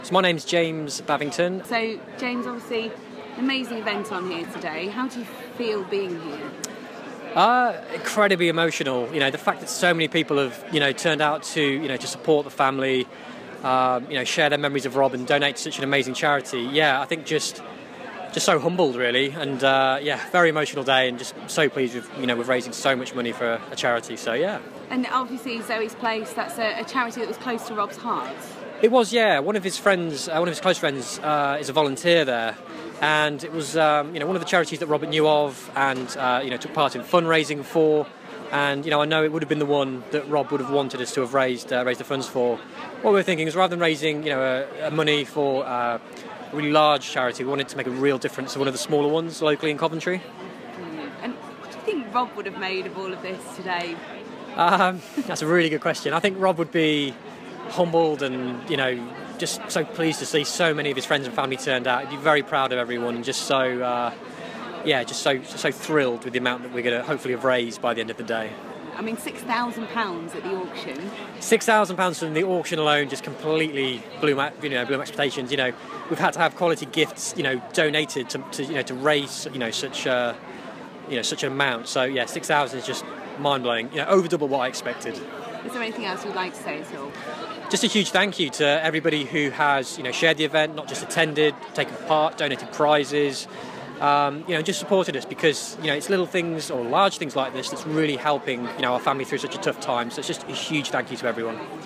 So my name's James Bavington. So, James, obviously, amazing event on here today. How do you feel being here? Incredibly emotional. The fact that so many people have, turned out to support the family, share their memories of Rob and donate to such an amazing charity. Yeah, I think just so humbled, really, and very emotional day, and just so pleased with raising so much money for a charity. So yeah. And obviously, Zoe's Place, that's a charity that was close to Rob's heart. It was, yeah. One of his friends, one of his close friends, is a volunteer there, and it was, one of the charities that Robert knew of, and took part in fundraising for. And I know it would have been the one that Rob would have wanted us to have raised the funds for. What we were thinking is, rather than raising money for a really large charity, we wanted to make a real difference to one of the smaller ones locally in Coventry. And what do you think Rob would have made of all of this today? That's a really good question. I think Rob would be humbled and just so pleased to see so many of his friends and family turned out. He'd be very proud of everyone, and just so thrilled with the amount that we're going to hopefully have raised by the end of the day. I mean, £6,000 at the auction. £6,000 from the auction alone just completely blew my expectations. We've had to have quality gifts, donated to raise such an amount. So yeah, 6,000 is just mind blowing. Over double what I expected. Is there anything else you'd like to say at all? Just a huge thank you to everybody who has shared the event, not just attended, taken part, donated prizes. Just supported us, because it's little things or large things like this that's really helping our family through such a tough time. So it's just a huge thank you to everyone.